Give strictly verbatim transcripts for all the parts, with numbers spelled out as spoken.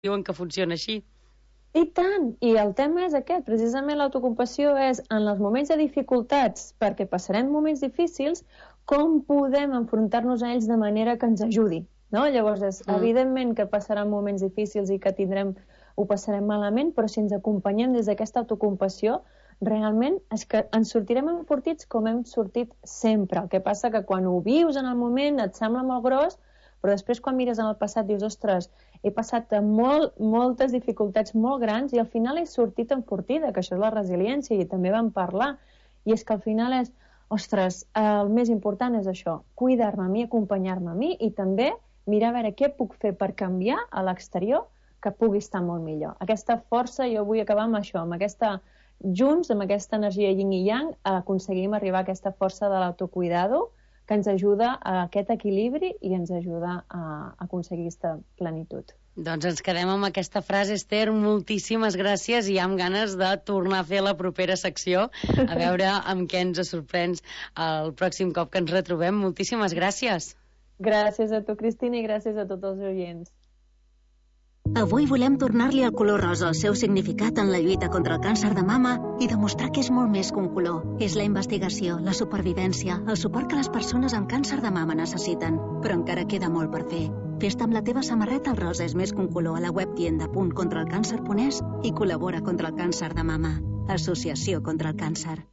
diuen que funciona així. I tant! I el tema és aquest, precisament l'autocompassió és en els moments de dificultats, perquè passarem moments difícils, com podem enfrontar-nos a ells de manera que ens ajudi, no? Llavors, és, mm. evidentment que passaran moments difícils i que tindrem, ho passarem malament, però si ens acompanyem des d'aquesta autocompassió, realment és que ens sortirem enfortits com hem sortit sempre. El que passa que quan ho vius en el moment et sembla molt gros, però després quan mires en el passat dius, ostres, he passat molt, moltes dificultats molt grans i al final he sortit enfortida, que això és la resiliència i també vam parlar. I és que al final és, ostres, el més important és això, cuidar-me a mi, acompanyar-me a mi i també mirar a veure què puc fer per canviar a l'exterior que pugui estar molt millor. Aquesta força, jo vull acabar amb això, amb aquesta, junts, amb aquesta energia yin i yang, aconseguim arribar a aquesta força de l'autocuidado que ens ajuda a aquest equilibri i ens ajuda a aconseguir aquesta plenitud. Doncs ens quedem amb aquesta frase, Esther. Moltíssimes gràcies i amb ganes de tornar a fer la propera secció, a veure amb què ens sorprens el pròxim cop que ens retrobem. Moltíssimes gràcies. Gràcies a tu, Cristina, i gràcies a tots els oients. Avui volem tornar-li el color rosa al seu significat en la lluita contra el càncer de mama i demostrar que és molt més que un color. És la investigació, la supervivència, el suport que les persones amb càncer de mama necessiten. Però encara queda molt per fer. Fes-te amb la teva samarreta El rosa és més que un color a la web tienda punt contra el càncer punt es i col·labora contra el càncer de mama. Associació contra el càncer.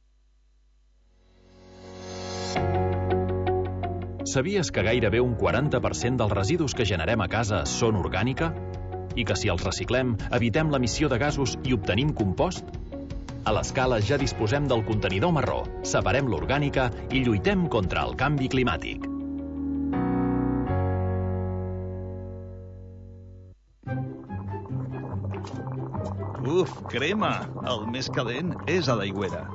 Sabies que gairebé un quaranta per cent dels residus que generem a casa són orgànica? I que si els reciclem, evitem l'emissió de gasos i obtenim compost? A l'Escala ja disposem del contenidor marró, separem l'orgànica i lluitem contra el canvi climàtic. Uf, crema! El més calent és a l'Aigüera.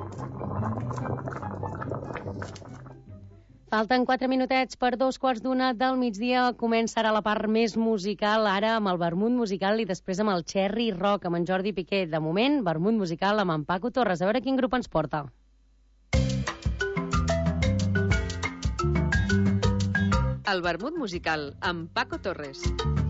Falten quatre minutets per dos quarts d'una del migdia. Començarà la part més musical, ara amb el vermut musical i després amb el Cherry Rock, amb en Jordi Piqué. De moment, vermut musical amb en Paco Torres. A veure quin grup ens porta. El vermut musical amb Paco Torres.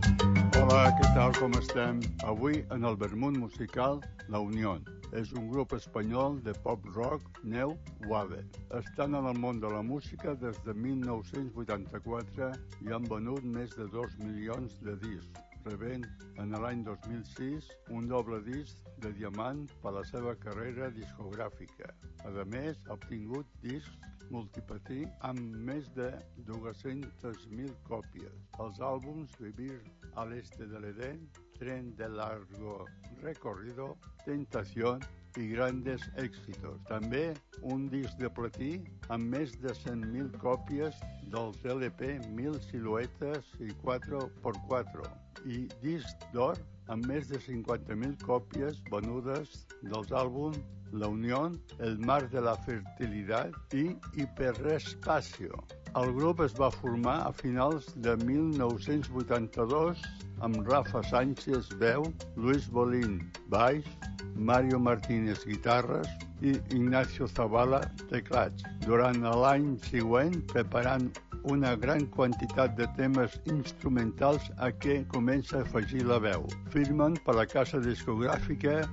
Hola, què tal, com estem? Avui en el vermut musical, La Unión. És un grup espanyol de pop-rock neo-wave. Estan en el món de la música des de mil nou-cents vuitanta-quatre i han venut més de dos milions de discs, rebent en l'any dos mil sis un doble disc de diamant per la seva carrera discogràfica. A més, ha obtingut discs multiplatí amb més de dues-centes mil còpies. Els àlbums Vivir al este del Edén, Tren de largo recorrido, Tentación i Grandes Éxitos. També un disc de platí amb més de cent mil còpies dels L P Mil Siluetes i quatre per quatre i disc d'or amb més de cinquanta mil còpies venudes dels àlbums La Unión, El mar de la fertilidad i Hiperespacio. El grup es va formar a finals de mil nou-cents vuitanta-dos amb Rafa Sánchez, veu, Luis Bolín, baix, Mario Martínez, guitarres i Ignacio Zavala, teclats. Durant l'any següent, preparant una gran quantitat de temes instrumentals a què comença a afegir la veu. Firmen per la casa discogràfica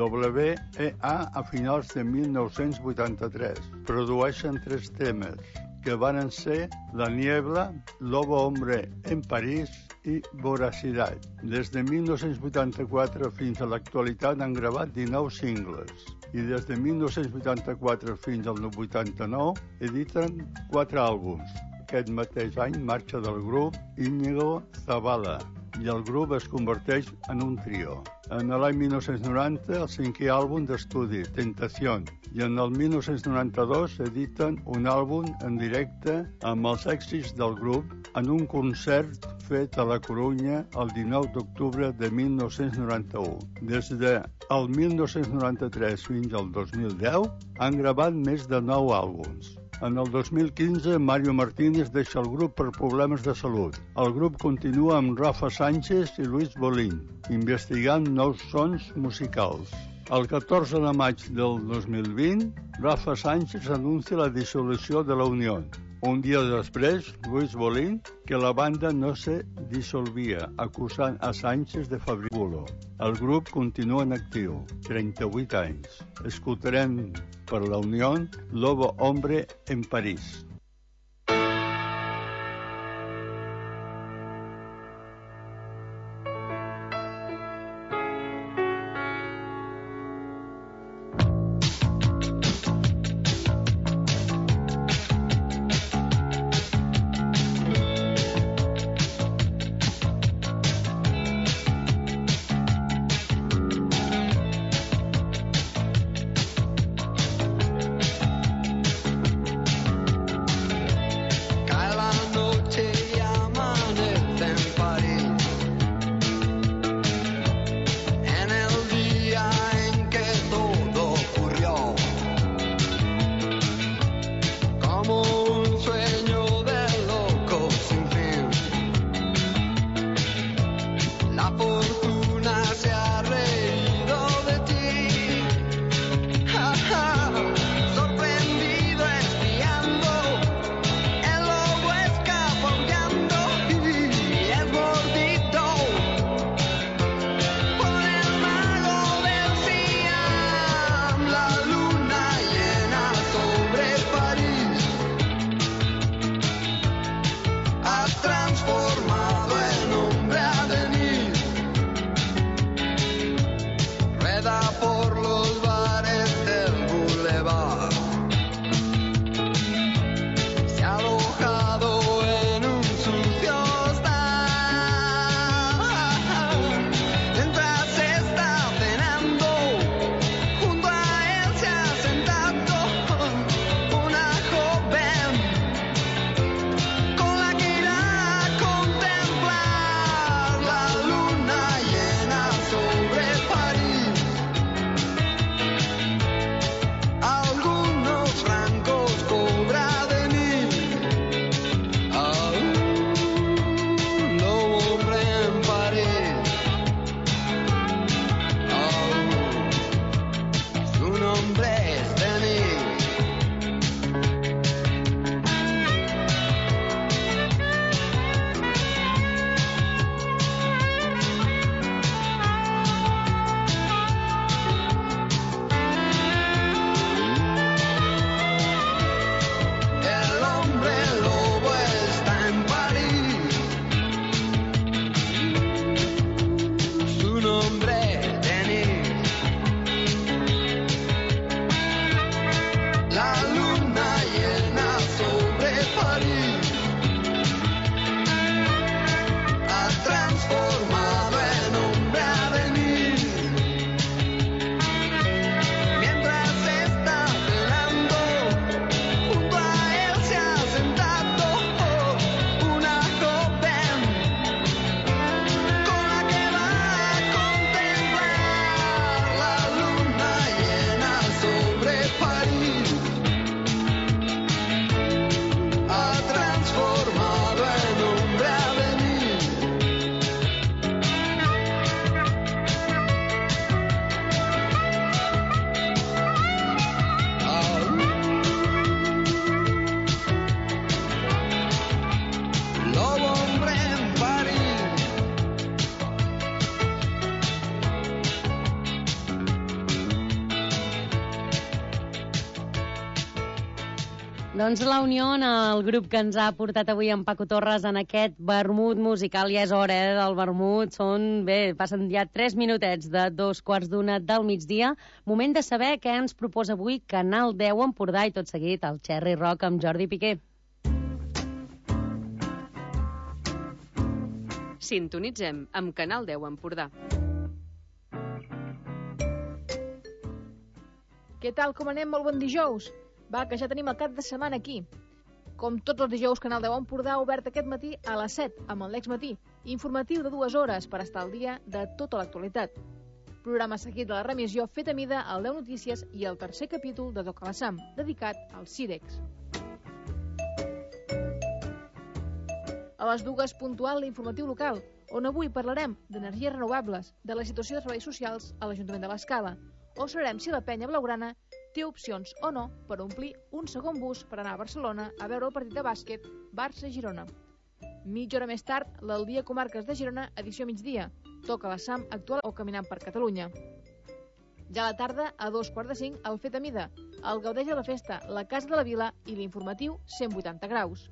W E A a finals de mil nou-cents vuitanta-tres. Produeixen tres temes, que van ser La Niebla, Lobo Hombre en París i Voracidad. Des de mil nou-cents vuitanta-quatre fins a l'actualitat han gravat dinou singles i des de mil nou-cents vuitanta-quatre fins al vuitanta-nou editen quatre àlbums. Aquest mateix any marxa del grup Íñigo Zavala i el grup es converteix en un trio. En l'any mil nou-cents noranta, el cinquè àlbum d'estudi, Tentación, i en el mil nou-cents noranta-dos editen un àlbum en directe amb els èxits del grup en un concert fet a la Corunya el dinou d'octubre de mil nou-cents noranta-u. Des del mil nou-cents noranta-tres fins al dos mil deu han gravat més de nou àlbums. En el dos mil quinze, Mario Martínez deixa el grup per problemes de salut. El grup continua amb Rafa Sánchez i Luis Bolín, investigant nous sons musicals. El catorze de maig del dos mil vint, Rafa Sánchez anuncia la dissolució de la Unió. Un dia després, Luis Bolín, que la banda no se dissolvia, acusant a Sánchez de fabriculo. El grup continua en actiu, trenta-vuit anys. Escoltarem per la Unió Lobo Hombre en París. Doncs la Unió, el grup que ens ha portat avui en Paco Torres en aquest vermut musical. Ja és hora, eh, del vermut. Són, bé, passen ja tres minutets de dos quarts d'una del migdia. Moment de saber què ens proposa avui Canal deu Empordà i tot seguit el Cherry Rock amb Jordi Piqué. Sintonitzem amb Canal deu Empordà. Què tal, com anem? Molt bon dijous. Va, que ja tenim el cap de setmana aquí. Com tots els dijous, Canal deu Empordà ha obert aquest matí a les set amb el L'Exmatí, informatiu de dues hores per estar al dia de tota l'actualitat. Programa seguit de la remissió fet a mida al deu Notícies i el tercer capítol de Toca la Sam, dedicat al Cirex. A les dues, puntual l'informatiu local, on avui parlarem d'energies renovables, de la situació de serveis socials a l'Ajuntament de l'Escala, o sabrem si la penya blaugrana té opcions o no per omplir un segon bus per anar a Barcelona a veure el partit de bàsquet Barça-Girona. Mitja hora més tard, l'Aldia Comarques de Girona, edició migdia. Toca la SAM actual o Caminant per Catalunya. Ja a la tarda, a dos quarts de cinc, el Fet a Mida, el Gaudeix de la Festa, la Casa de la Vila i l'informatiu cent vuitanta graus.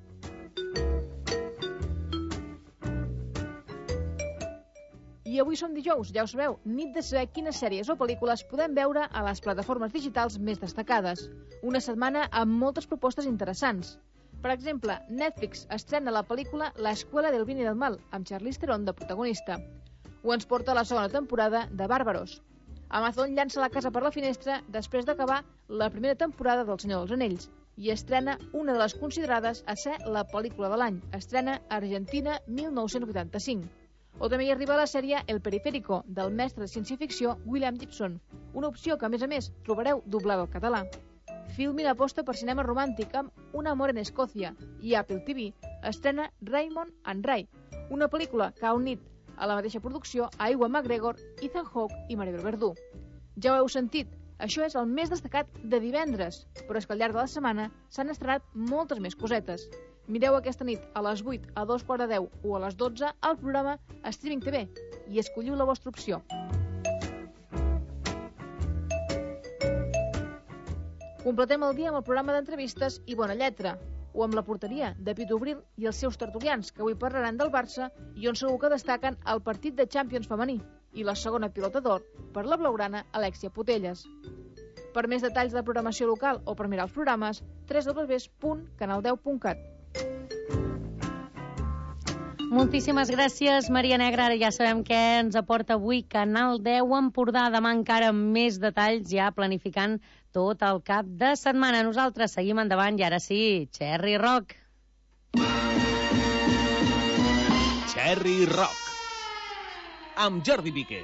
I avui som dijous, ja ho sabeu, nit de saber quines sèries o pel·lícules podem veure a les plataformes digitals més destacades. Una setmana amb moltes propostes interessants. Per exemple, Netflix estrena la pel·lícula La escuela del bien y del mal, amb Charlize Theron de protagonista. O ens porta la segona temporada de Bàrbaros. Amazon llança La casa per la finestra després d'acabar la primera temporada del Senyor dels Anells i estrena una de les considerades a ser la pel·lícula de l'any. Estrena Argentina mil nou-cents vuitanta-cinc. O també hi arriba la sèrie El Periférico, del mestre de ciència-ficció William Gibson, una opció que, a més a més, trobareu doblada al català. Filmin aposta per cinema romàntic amb Un amor en Escòcia i Apple T V estrena Raymond and Ray, una pel·lícula que ha unit a la mateixa producció a Ewan McGregor, Ethan Hawke i Maribel Verdú. Ja ho heu sentit, això és el més destacat de divendres, però és que al llarg de la setmana s'han estrenat moltes més cosetes. Mireu aquesta nit a les vuit, a dos quarts de deu o a les dotze al programa Streaming T V i escolliu la vostra opció. Completem el dia amb el programa d'entrevistes i Bona Lletra, o amb la porteria de Pitu Bril i els seus tertulians, que avui parlaran del Barça i on segur que destaquen el partit de Champions femení i la segona pilota d'or per la blaugrana Alexia Putelles. Per més detalls de programació local o per mirar els programes, w w w punt canal deu punt cat. Moltíssimes gràcies, Maria Negra. Ara ja sabem què ens aporta avui Canal deu Empordà. Demà encara amb més detalls, ja planificant tot el cap de setmana. Nosaltres seguim endavant i ara sí, Cherry Rock. Cherry Rock amb Jordi Piqué.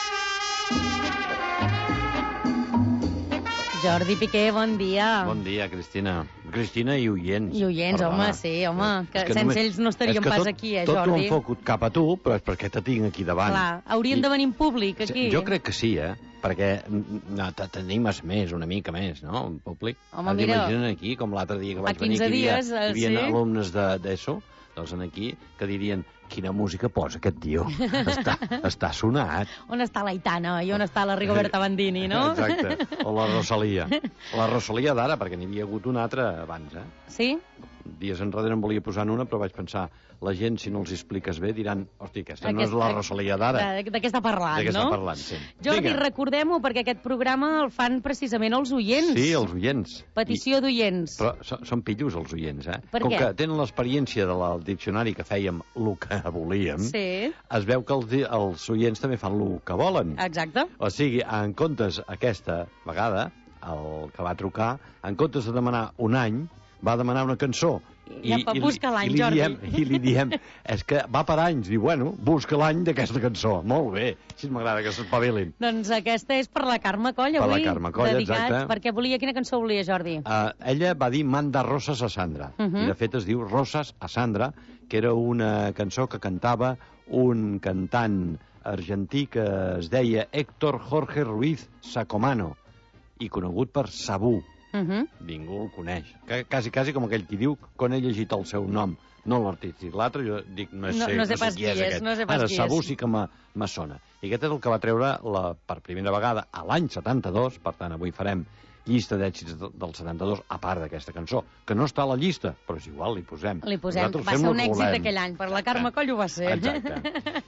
Jordi Piqué, bon dia. Bon dia, Cristina. Cristina i oients. I oients, perdona. home, sí, home, que, que sense només, ells no estaríem tot, pas aquí, eh, tot Jordi? Tot ho enfoco cap a tu, però és perquè te tinc aquí davant. Clar, haurien I, de venir en públic, aquí. Jo crec que sí, eh? Perquè no, t'animes més, una mica més, no?, en públic. Home, mira... T'imaginen aquí, com l'altre dia que vaig venir, que hi havia, dies, hi havia sí? alumnes d'ESO, doncs aquí, que dirien, quina música posa aquest tio? Està, està sonat. On està l'Aitana i on està la Rigoberta Bandini, no? Exacte, o la Rosalia. La Rosalia d'ara, perquè n'hi havia hagut una altra abans, eh? Sí? Dies enrere em volia posar en una, però vaig pensar, la gent, si no els expliques bé, diran, hosti, aquesta Aquest, no és la Rosalia d'ara. De, de què està parlant, de què no? està parlant, sí. Jordi, recordem-ho, perquè aquest programa el fan precisament els oients. Sí, els oients. Petició d'oients. Però són, són pillos, els oients, eh? Per Com què? que tenen l'experiència del diccionari que fèiem el que volíem, sí. Es veu que els, els oients també fan el que volen. Exacte. O sigui, en comptes aquesta vegada, el que va trucar, en comptes de demanar un any, va demanar una cançó. I, ja i, busca l'any, i Jordi. Diem, I li diem, és que va per anys. Diu, bueno, busca l'any d'aquesta cançó. Molt bé, així m'agrada que s'espavilin. Doncs aquesta és per la Carme Coll, avui. Per la Carme Coll, dedicat, exacte. Perquè volia, quina cançó volia, Jordi? Uh, ella va dir Manda Rosas a Sandra. Uh -huh. I de fet es diu Rosas a Sandra, que era una cançó que cantava un cantant argentí que es deia Héctor Jorge Ruiz Sacomano i conegut per Sabú. Uh -huh. Ningú el coneix. Quasi, quasi com aquell qui diu quan he llegit el seu nom, no l'artístic. L'altre jo dic, no, no, sé, no sé no pas sé qui és aquest. No sé pas Ara, qui Sabú és. sí que me sona. I aquest és el que va treure la, per primera vegada a l'any setanta-dos, per tant, avui farem llista d'èxits del setanta-dos, a part d'aquesta cançó, que no està a la llista, però és igual, li posem. Li posem, va ser un èxit aquell any, per la Carme Coll ho va ser. Exacte.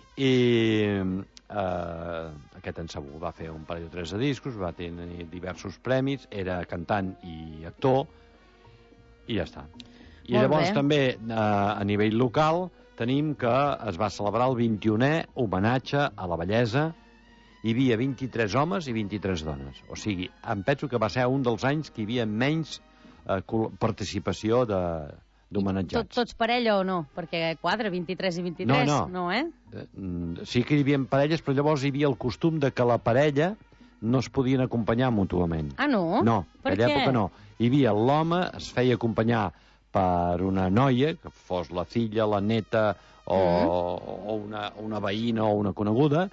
I eh, aquest en Sabú va fer un parell o tres de discos, va tenir diversos premis, era cantant i actor, i ja està. I Molt llavors bé. també, eh, a nivell local, tenim que es va celebrar el vint-i-unè homenatge a la bellesa. Hi havia vint-i-tres homes i vint-i-tres dones. O sigui, em penso que va ser un dels anys que hi havia menys eh, participació de d'homenatjats. Tot, tots parella o no? Perquè quadre, vint-i-tres i vint-i-tres, no, no. no, eh? Sí que hi havia parelles, però llavors hi havia el costum de que la parella no es podien acompanyar mútuament. Ah, no? No, per aquella què? època no. Hi havia l'home, es feia acompanyar per una noia, que fos la filla, la neta o, mm. o una, una veïna o una coneguda,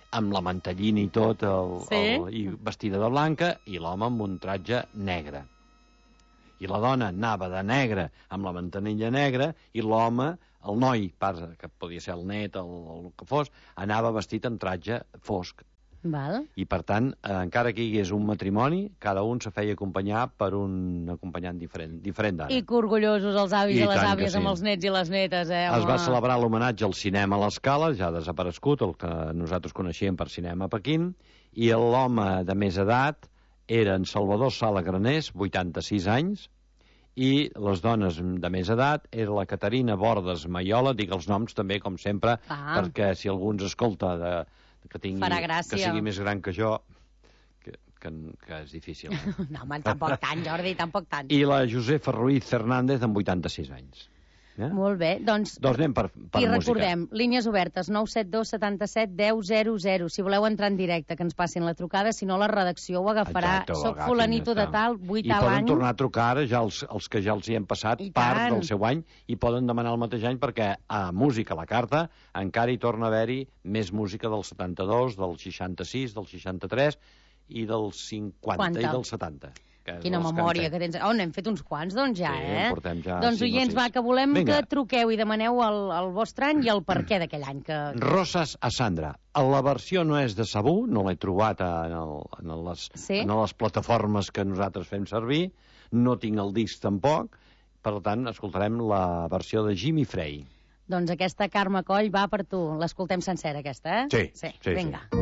amb la mantellina i tot, el, sí? el, i vestida de blanca, i l'home amb un tratge negre. I la dona anava de negre amb la mantellina negra, i l'home, el noi, que podia ser el net, el, el que fos, anava vestit amb tratge fosc. Val. I, per tant, eh, encara que hi hagués un matrimoni, cada un se feia acompanyar per un acompanyant diferent, diferent d'ara. I que orgullosos els avis i, i les àvies sí. amb els nets i les netes, eh? Es home. va celebrar l'homenatge al cinema a l'Escala, ja ha desaparegut, el que nosaltres coneixíem per cinema a Pequín, i l'home de més edat era en Salvador Sala Granés, vuitanta-sis anys, i les dones de més edat era la Caterina Bordes Maiola, dic els noms també, com sempre, ah. perquè si algú ens escolta de... Que, tingui, que sigui més gran que jo, que, que, que és difícil. Eh? No, home, tampoc tant, Jordi, tampoc tant. I la Josefa Ruiz Fernández, amb vuitanta-sis anys. Eh? Molt bé, doncs... Doncs anem per, per I música. recordem, línies obertes, nou set dos setanta-set deu zero zero. Si voleu entrar en directe, que ens passin la trucada, si no la redacció ho agafarà. Exacte, ho Soc agafin, fulanito ja de tal, vuit I a l'any. I poden tornar a trucar ara, ja els, els que ja els hi hem passat I part tant. del seu any, i poden demanar el mateix any, perquè a Música a la Carta encara hi torna a haver-hi més música del setanta-dos, del seixanta-sis, del seixanta-tres i del cinquanta Quanta? I del setanta. Quina memòria que tens. Oh, n'hem fet uns quants, doncs, ja, sí, eh? en portem ja doncs, oients, va, que volem Vinga. que truqueu i demaneu el, el vostre any i el per què d'aquell any. Que... Rosas a Sandra. La versió no és de Sabú, no l'he trobat en, el, en, les, sí? en les plataformes que nosaltres fem servir, no tinc el disc tampoc, per tant, escoltarem la versió de Jimmy Frey. Doncs aquesta Carme Coll va per tu. L'escoltem sencera, aquesta, eh? Sí, sí. sí Vinga. Sí.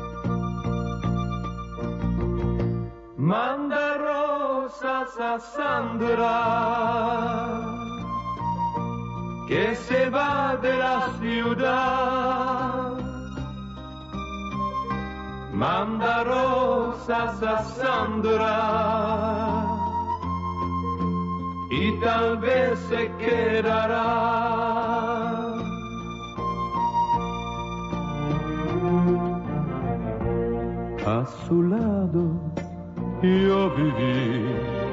Manda rosas a Sandra, que se va de la ciudad. Manda rosas a Sandra, y tal vez se quedará. A su lado yo viví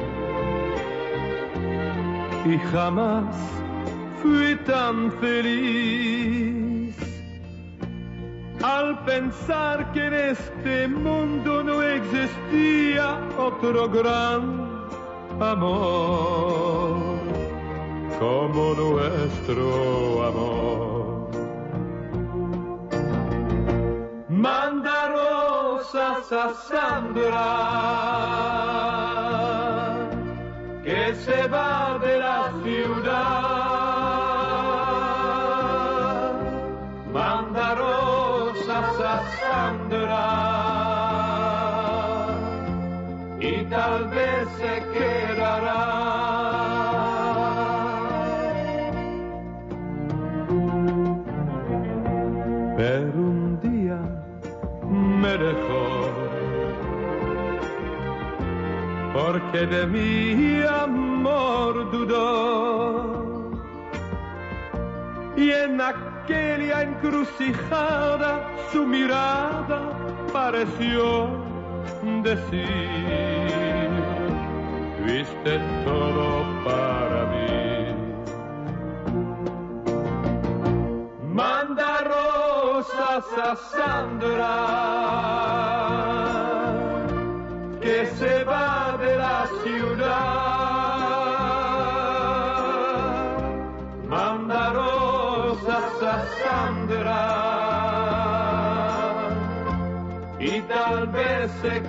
y jamás fui tan feliz al pensar que en este mundo no existía otro gran amor como nuestro amor. Manda rosas a Sandra, que se va de la ciudad. Manda rosas a Sandra, y tal vez se quedará. Pero un día me dejó, porque de mi amor dudó, y en aquella encrucijada su mirada pareció decir: fuiste todo para mí. Manda rosas a Sandra, que se va de la ciudad. Manda rosas a Sandra, y tal vez se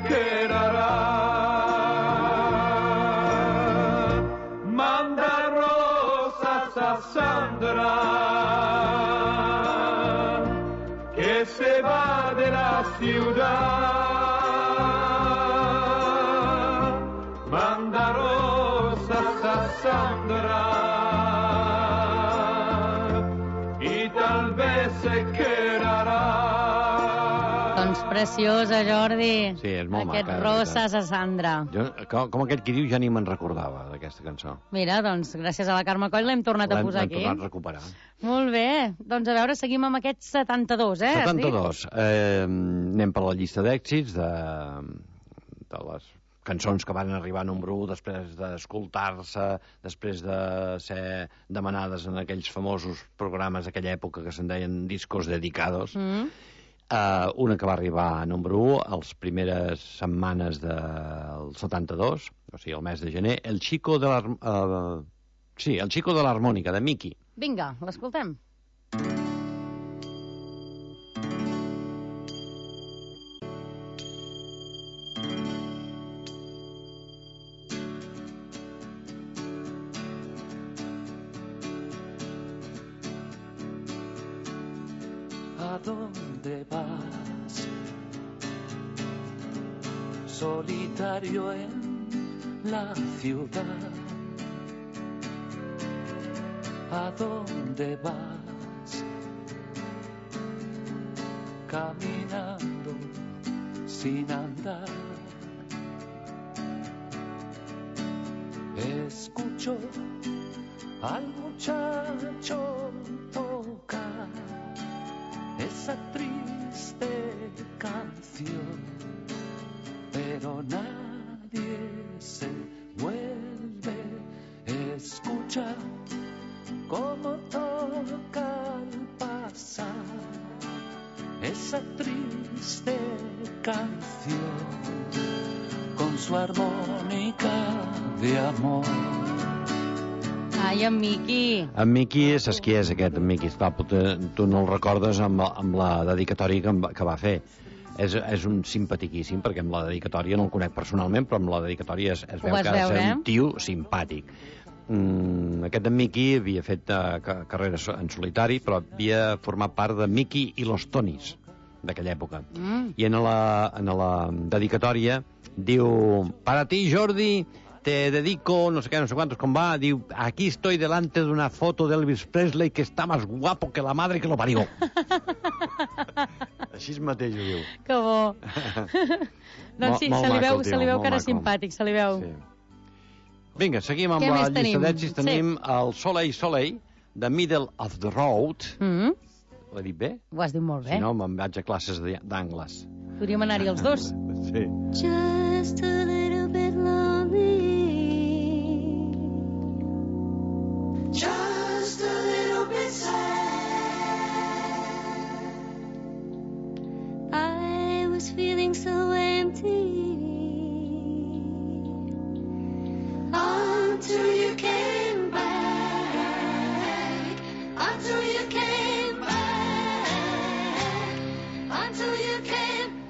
quedará. Manda rosas a Sandra, que se va de la ciudad. Manda rosas a Sandra, y tal vez se quedará. Doncs preciosa, Jordi. Sí, és molt Aquest maca. Roses a Sandra. Jo, com, com aquell que diu, ja ni me'n recordava d'aquesta cançó. Mira, doncs, gràcies a la Carme Coll l'hem tornat a posar aquí. L'hem tornat a recuperar. Molt bé. Doncs a veure, seguim amb aquest setanta-dos, eh? setanta-dos. Eh, anem per la llista d'èxits de, de les cançons que van arribar a número u després d'escoltar-se, després de ser demanades en aquells famosos programes d'aquella època que se'n deien discos dedicados. Mm. Uh, una que va arribar a número u a les primeres setmanes del setanta-dos, o sigui, el mes de gener, El Chico de l'Harmònica, uh, sí, El Chico de l'Harmònica, de Mickey. Vinga, l'escoltem. ¿A dónde vas? Solitario en la ciudad. ¿A dónde vas? Caminando sin andar. Escucho al muchacho tocar esa triste canción, pero nadie se vuelve a escuchar cómo toca al pasar esa triste canción con su armónica de amor. Ai, en Miqui. En Miqui, saps qui és aquest, en Miqui? Va, tu, tu no el recordes amb, amb la dedicatòria que, que va fer. És, és un simpatiquíssim, perquè amb la dedicatòria no el conec personalment, però amb la dedicatòria es, es veu que ha de ser un tio simpàtic. Mm, aquest en Miqui havia fet uh, carrera en solitari, però havia format part de Miqui i los Tonis d'aquella època. Mm. I en la, en la dedicatòria diu: para ti, Jordi, te dedico, no sé qué, no sé cuántos, com va, diu, aquí estoy delante de una foto de Elvis Presley que está más guapo que la madre que lo parió. Així mateix ho diu. Que bo. Doncs sí, se li veu, se li veu que era simpàtic, se li veu. Sí. Vinga, seguim amb la llista d'èxits. Tenim el Soleil Soleil, The Middle of the Road. Mm. Ho he dit bé? Ho has dit molt bé. Si no, me'n vaig a classes d'anglès. Podríem anar-hi els dos. Sí. Just a little bit lonely. Just a little bit sad. I was feeling so empty until you came back. Until you came back. Until you came.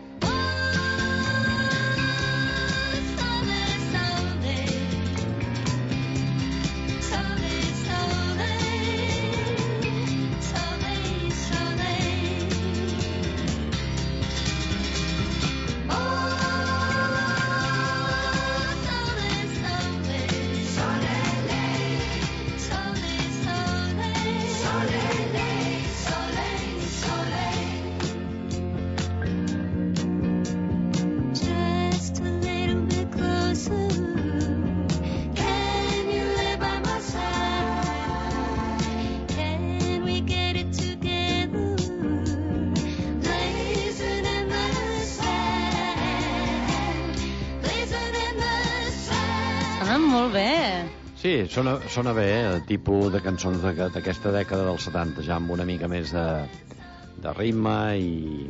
Molt bé. Sí, sona, sona bé, eh, el tipus de cançons d'aquesta dècada dels setanta, ja amb una mica més de, de ritme i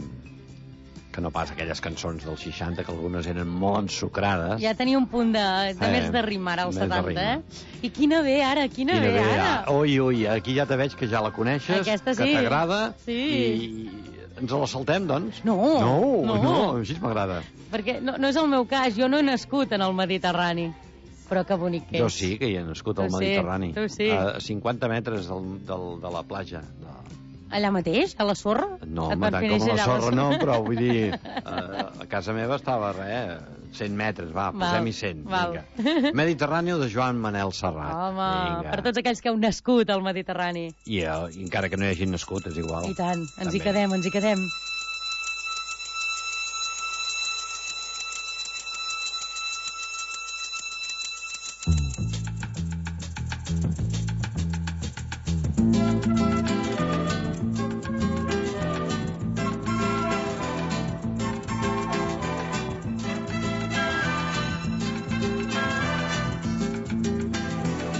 que no pas aquelles cançons dels seixanta, que algunes eren molt ensucrades. Ja tenia un punt de, de eh, més de ritme ara, als setanta, eh? I quina ve ara, quina, quina ve ara. Ui, ui, aquí ja te veig que ja la coneixes, aquesta sí. Que t'agrada, sí. I ens la saltem, doncs? No, no, no, no així m'agrada. Perquè no, no és el meu cas, jo no he nascut en el Mediterrani. Però que bonic que és. Jo sí, que hi he nascut al Mediterrani. Tu sí. A cinquanta metres del, del, de la platja. De... Allà mateix, a la sorra? No, tant com a la sorra no, però vull dir, a, a casa meva estava, res, cent metres, va, posem-hi cent. Mediterrani de Joan Manel Serrat. Home, vinga. Per tots aquells que heu nascut al Mediterrani. I, uh, i encara que no hi hagin nascut, és igual. I tant, ens També. hi quedem, ens hi quedem.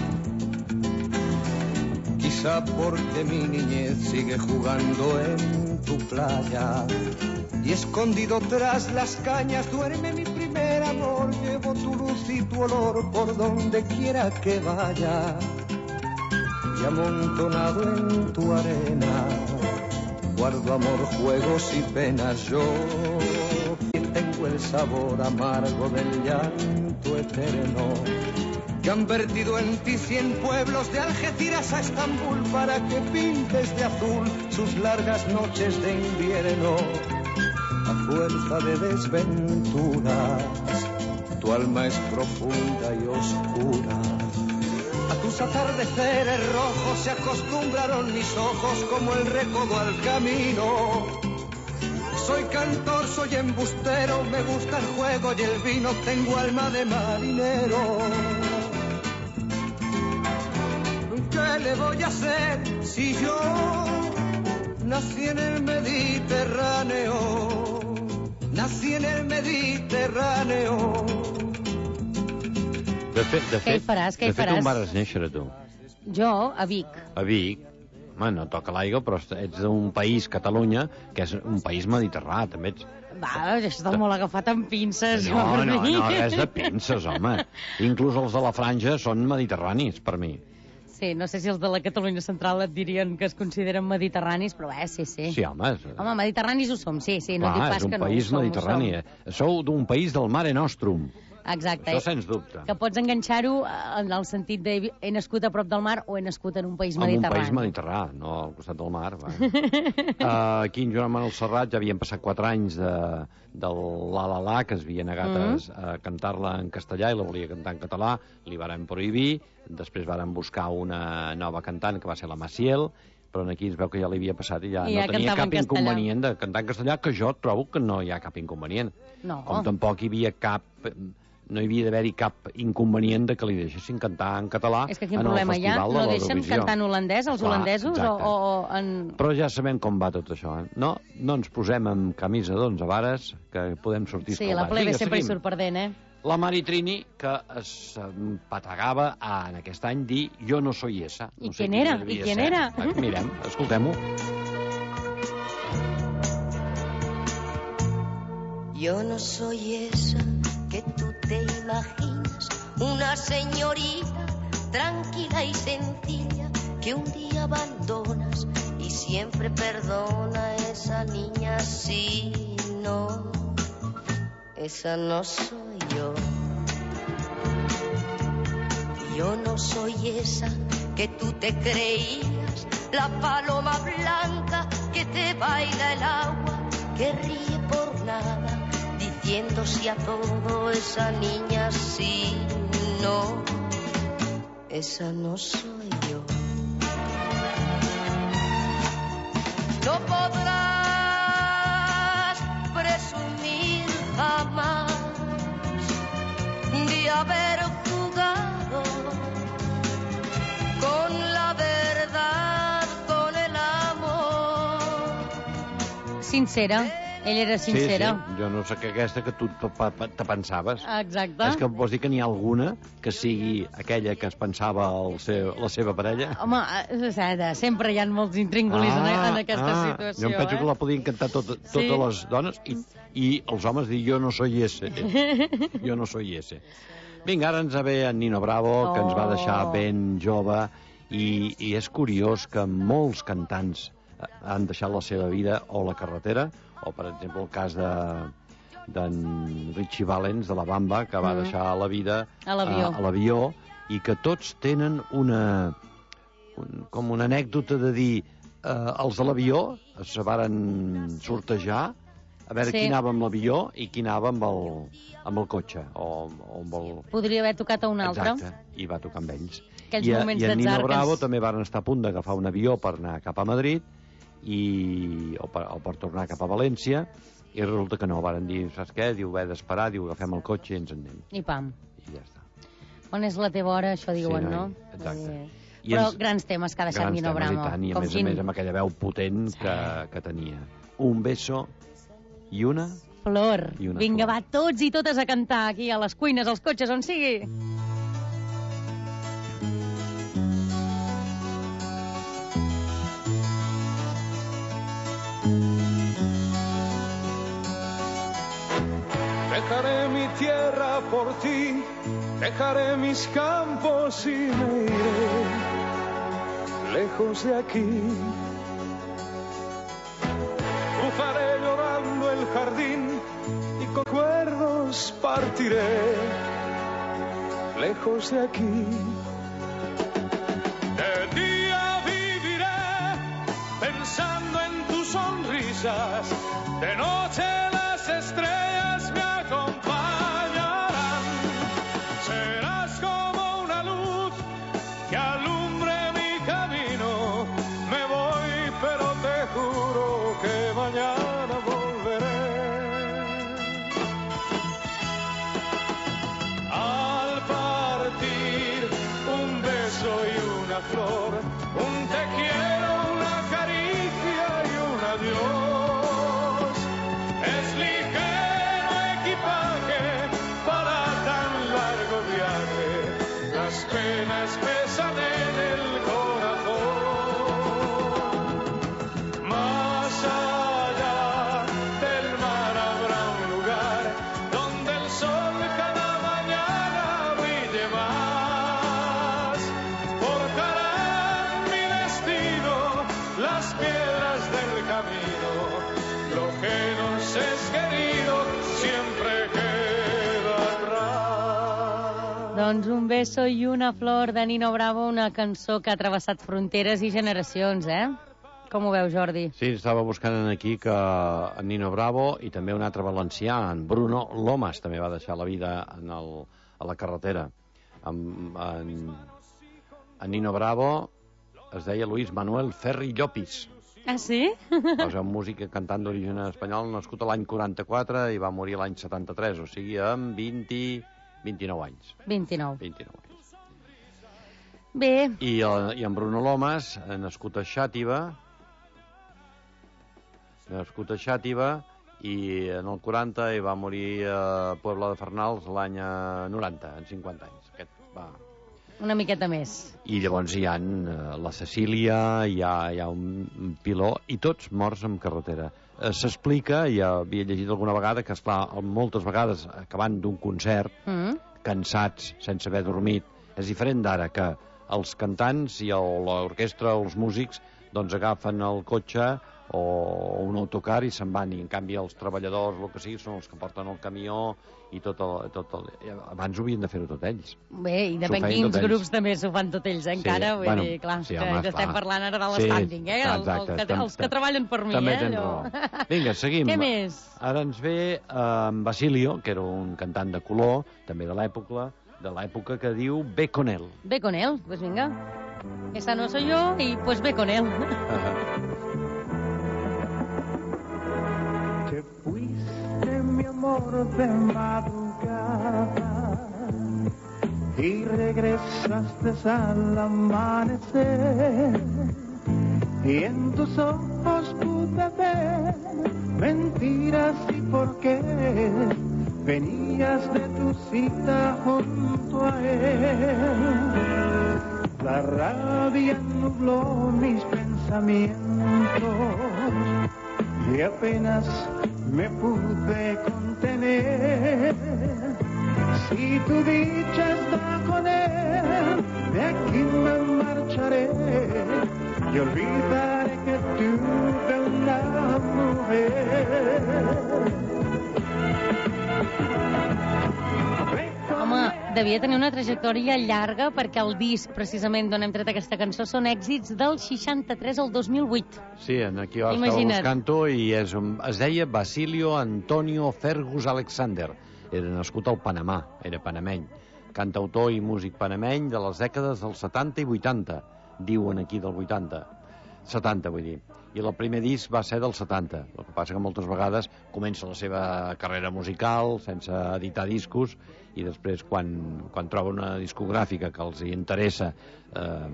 Porque mi niñez sigue jugando en en tu playa. Y escondido tras las cañas duerme mi primer amor. Llevo tu luz y tu olor por donde quiera que vaya. Y amontonado en tu arena guardo amor, juegos y penas. Yo tengo el sabor amargo del llanto eterno que han vertido en ti cien pueblos de Algeciras a Estambul para que pintes de azul sus largas noches de invierno. A fuerza de desventuras tu alma es profunda y oscura. A tus atardeceres rojos se acostumbraron mis ojos como el recodo al camino. Soy cantor, soy embustero, me gusta el juego y el vino, tengo alma de marinero. ¿Qué le voy a hacer si yo nací en el Mediterráneo? Nací en el Mediterráneo. De fet, de Què hi fet, faràs, què hi de fet faràs? on vas néixer, tu? Jo, a Vic. A Vic. Home, no toca l'aigua, però ets d'un país, Catalunya, que és un país mediterrà, també ets... Va, això està molt agafat amb pinces. No, per no, mi. no, res de pinces, home. Inclús els de la franja són mediterranis, per mi. Sí, no sé si els de la Catalunya Central et dirien que es consideren mediterranis, però eh, sí, sí. Sí, home. És... Home, mediterranis ho som, sí, sí, no Clar, dic pas és un que no ho país som, ho mediterrani. som. Eh? Sou d'un país del Mare Nostrum. Exacte. Això sens dubte. Que pots enganxar-ho en el sentit de he nascut a prop del mar o he nascut en un país En un mediterrani. país mediterrà, no al costat del mar. uh, aquí en Joan Manuel Serrat ja havien passat quatre anys de, del La La La, que es havia negat Mm. a, a cantar-la en castellà i la volia cantar en català, li varen prohibir, després varen buscar una nova cantant, que va ser la Maciel, però aquí es veu que ja li havia passat i ja I ja no tenia cantava cap en castellà. inconvenient de cantar en castellà, que jo trobo que no hi ha cap inconvenient. No. Com tampoc hi havia cap... no hi havia d'haver-hi cap inconvenient de que li deixessin cantar en català És que quin en el problema hi ha? festival de No deixen l'Eurovisió. cantar en holandès, els Clar, holandesos? O, exacte. o en... Però ja sabem com va tot això, eh? No, no ens posem amb camisa d'onze vares, que podem sortir Sí, escaldats. la plebe Vinga, sempre hi seguim. surt perdent, eh? La Mari Trini, que es pategava en aquest any dir jo no soy esa. I No sé quién quina era? devia I quién ser. era? Ah, mirem, escoltem-ho. Yo no soy esa que tú te imaginas, una señorita tranquila y sencilla que un día abandonas y siempre perdona a esa niña. Sí, no, esa no soy yo. Yo no soy esa que tú te creías, la paloma blanca que te baila el agua, que ríe por nada, diciendo sí a todo. Esa niña sí, no, esa no soy yo. No podrás presumir jamás de haber jugado con la verdad, con el amor. Sincera. Ell era sincera. Sí, sí, jo no sé que aquesta que tu te, te pensaves. Exacte. És que vols dir que n'hi ha alguna que sigui aquella que es pensava el seu, la seva parella? Home, eh, sempre hi ha molts intríngulis ah, en, en aquesta ah, situació. Jo em penso eh? que la podien cantar tot, totes Sí. les dones i, i els homes dir jo no soy ese. Jo no soy ese. Vinga, ara ens ve en Nino Bravo, oh. que ens va deixar ben jove, i, i és curiós que molts cantants han deixat la seva vida o la carretera, o per exemple el cas de d'en Richie Valens de la Bamba, que va Mm. deixar la vida A l'avió. a, a l'avió, i que tots tenen una un, com una anècdota de dir eh, els de l'avió se varen sortejar a veure Sí. qui anava amb l'avió i qui anava amb el, amb el cotxe o, o amb el... Podria haver tocat a un altre. Exacte, i va tocar amb ells. Aquells I, a- moments i en d'atzar Nino que Bravo ens- també van estar a punt d'agafar un avió per anar cap a Madrid i, o, per, o per tornar cap a València, i resulta que no, varen dir, saps què? Diu, haver d'esperar, diu, agafem el cotxe i ens en anem. I pam. I ja està. On és la teva hora, això diuen, Sí, no? noi, exacte. Eh, I Però ens- grans temes que ha deixat Grans Nino temes, Bravo. I tant, i a Com més quin a més amb aquella veu potent que, que tenia. Un beso i una... flor. I una Vinga, flor. va, tots i totes a cantar aquí a les cuines, als cotxes, on sigui. Thank you. Dejaré mi tierra por ti, dejaré mis campos y me iré lejos de aquí. Cruzaré llorando el jardín y con recuerdos partiré lejos de aquí. De día viviré pensando en tus sonrisas, de noche las estrellas me acompañarán. Serás como una luz que alumbre mi camino. Me voy, pero te juro que mañana volveré. Al partir, un beso y una flor, un te quiero, una caricia y un adiós. Es ligero equipaje para tan largo viaje, las penas pesan en el corazón. Más allá del mar habrá un lugar donde el sol cada mañana brille más. Forjarán mi destino las piedras del camino. Lo que nos es querido siempre queda atrás. Doncs Un beso i una flor de Nino Bravo, una cançó que ha travessat fronteres i generacions, eh? Com ho veus, Jordi? Sí, estava buscant aquí que en Nino Bravo i també un altre valencià, en Bruno Lomas, també va deixar la vida en el, a la carretera. En, en, en Nino Bravo es deia Luis Manuel Ferri Llopis. Ah, sí? És un músic cantant d'origen espanyol, nascut a l'any quaranta-quatre i va morir l'any setanta-tres, o sigui, amb vint, vint-i-nou anys. vint-i-nou. vint-i-nou anys. Bé. I, el, I en Bruno Lomas, nascut a Xàtiva, nascut a Xàtiva, i en el quaranta i va morir a Puebla de Farnals l'any noranta, en cinquanta anys. Aquest va... Una miqueta més. I llavors hi ha la Cecília, hi ha, hi ha un Piló, i tots morts en carretera. Eh, S'explica, ja havia llegit alguna vegada, que esclar, moltes vegades acabant d'un concert, Mm. cansats, sense haver dormit, és diferent d'ara, que els cantants i el- l'orquestra o els músics doncs agafen el cotxe o un autocar i se'n van, i en canvi els treballadors, el que sigui, són els que porten el camió i tot el... Tot el... Abans ho havien de fer-ho tot ells. Bé, i depèn S'ho feien quins tot ells. grups també s'ho fan tot ells, eh, encara. Vull bueno, dir, clar, sí, que home, estem clar. parlant ara de Sí, l'estànding, eh? El, exacte, el, que, tam- els que treballen per mi, també eh? tens allò. raó. Vinga, seguim. Què més? Ara ens ve eh, Basilio, que era un cantant de color, també de l'època, de l'època que diu Ve con él. Ve con él, pues venga. Esa no soy yo y pues ve con él. Te fuiste, mi amor, de madrugada y regresaste al amanecer, y en tus ojos pude ver mentiras y por qué venías de tu cita junto a él. La rabia nubló mis pensamientos y apenas me pude contener. Si tu dicha está con él, de aquí me marcharé y olvidaré que tuve una mujer. Home, devia tenir una trajectòria llarga perquè el disc, precisament, d'on hem tret aquesta cançó, són èxits del seixanta-tres al dos mil vuit. Sí, aquí ho estava Imagina't. buscant-ho i és un, es deia Basilio Antonio Fergus Alexander. Era nascut al Panamà, era panameny. Cantautor i músic panameny de les dècades dels setanta i vuitanta. Diuen aquí del vuitanta. setanta, vull dir. I el primer disc va ser del setanta. El que passa que moltes vegades comença la seva carrera musical sense editar discos i després quan, quan troba una discogràfica que els hi interessa eh,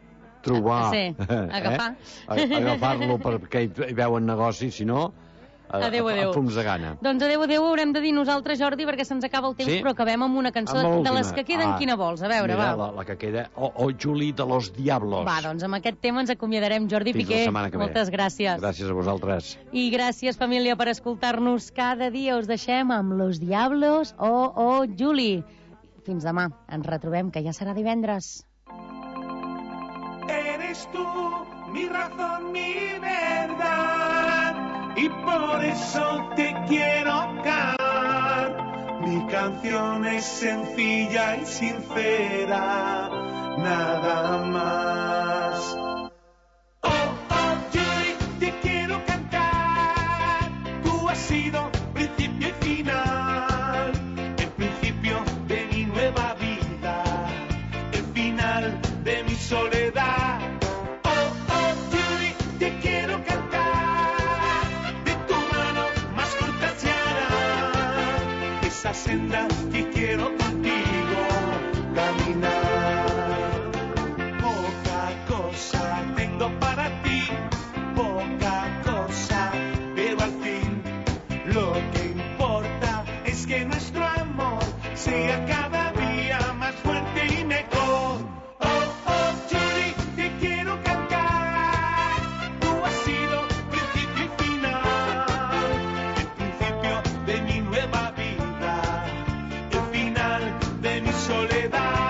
trobar... Sí, agafar. Eh? Agafar-lo perquè hi veuen negoci, si no, a, Adéu, a, adéu. a fums de gana. Doncs adéu, adéu, haurem de dir nosaltres, Jordi, perquè se'ns acaba el temps, Sí? però acabem amb una cançó Amb de les l'última. que queden, Ah, quina vols? A veure, Mira, va. la, la que queda, o, o Juli de los Diablos. Va, doncs amb aquest tema ens acomiadarem. Jordi Fins la Piqué, setmana que ve. moltes gràcies. Gràcies a vosaltres. I gràcies, família, per escoltar-nos cada dia. Us deixem amb Los Diablos o oh, Juli. Fins demà. Ens retrobem, que ja serà divendres. Eres tú mi razón, mi verdad, y por eso te quiero cantar. Mi canción es sencilla y sincera, nada más. Oh, oh, Julie, te quiero cantar. Tú has sido principio y final, el principio de mi nueva vida, el final de mi soledad. Oh, oh, Julie, te quiero cantar. De tu mano más corta se hará esa senda que quiero contigo caminar. Poca cosa tengo para ti, poca cosa, pero al fin lo que importa es que nuestro amor sea cada día más fuerte y mejor. Oh, oh, Julie, te quiero cantar. Tú has sido principio y final, el principio de mi nueva vida, el final de mi soledad.